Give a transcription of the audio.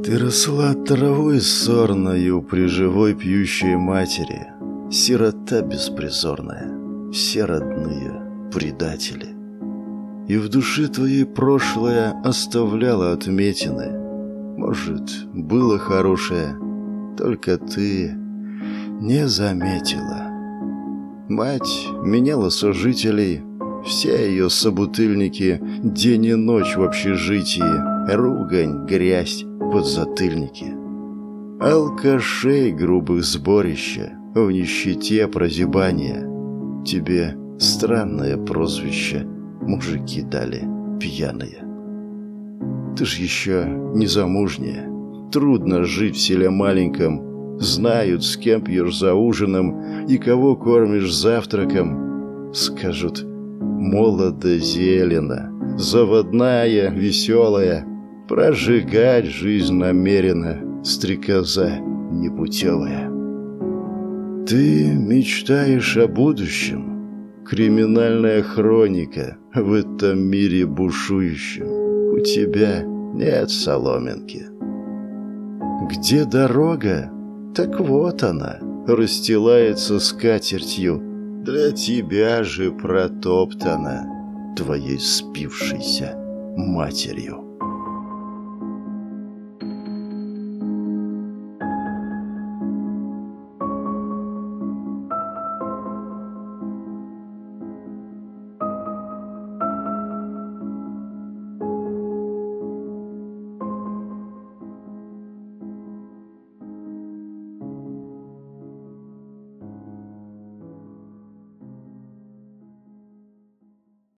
Ты росла травой сорною при живой пьющей матери, сирота беспризорная, все родные предатели. И в душе твоей прошлое оставляло отметины. Может, было хорошее, только ты не заметила. Мать меняла сожителей, все ее собутыльники день и ночь в общежитии, ругань, грязь, подзатыльники. Алкашей грубых сборища, в нищете прозябания. Тебе странное прозвище мужики дали пьяные. Ты ж еще не замужняя, трудно жить в селе маленьком. Знают, с кем пьешь за ужином и кого кормишь завтраком. Скажут: молодо зелено, заводная, веселая, прожигать жизнь намерена, стрекоза непутевая. Ты мечтаешь о будущем, криминальная хроника в этом мире бушующем. У тебя нет соломинки. Где дорога? Так вот она, расстилается скатертью, для тебя же протоптана твоей спившейся матерью.